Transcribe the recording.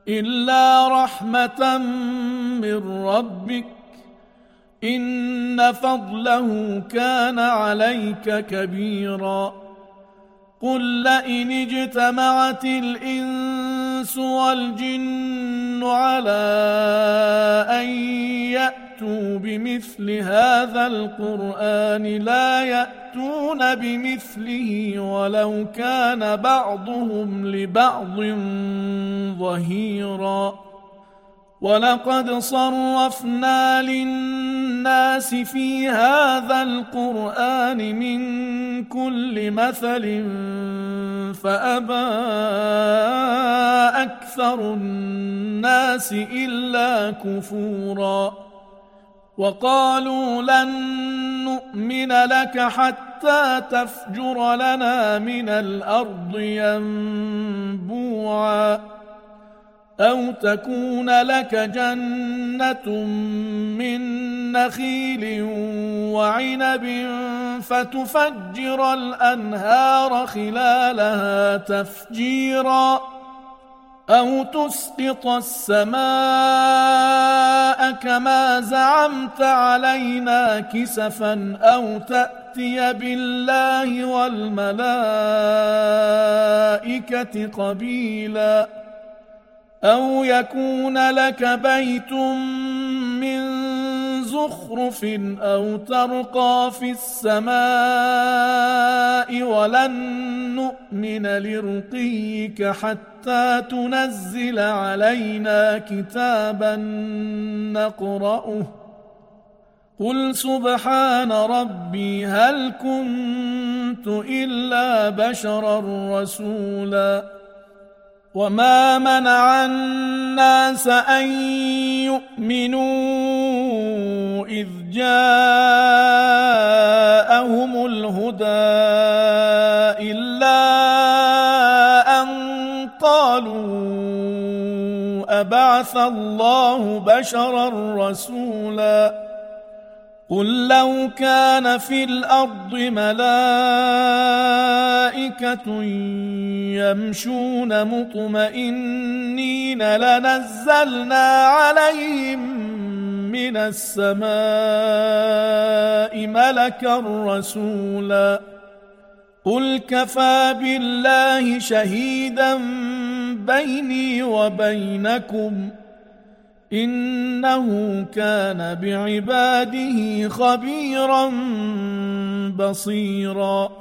إلا رحمة من ربك إن فضله كان عليك كبيرا. قل لئن اجتمعت الإنس والجن على أن يأتوا بمثل هذا القرآن لا يأتون بمثله ولو كان بعضهم لبعض ظهيرا. ولقد صرفنا للناس في هذا القرآن من كل مثل فأبى أكثر الناس إلا كفورا. وقالوا لن نؤمن لك حتى تفجر لنا من الأرض ينبوعا أو تكون لك جنة من نخيل وعنب فتفجر الأنهار خلالها تفجيرا أو تسقط السماء كما زعمت علينا كسفا أو تأتي بالله والملائكة قبيلا أو يكون لك بيت من زخرف أو ترقى في السماء ولن نؤمن لرقيك حتى تنزل علينا كتابا نقرأه قل سبحان ربي هل كنت إلا بشرا رسولا. وما منع الناس أن يؤمنوا إذ جاءهم الهدى إلا أن قالوا أبعث الله بشرا رسولا. قل لو كان في الأرض ملائكة يمشون مطمئنين لنزلنا عليهم من السماء ملكا رسولا. قل كفى بالله شهيدا بيني وبينكم إنه كان بعباده خبيرا بصيرا.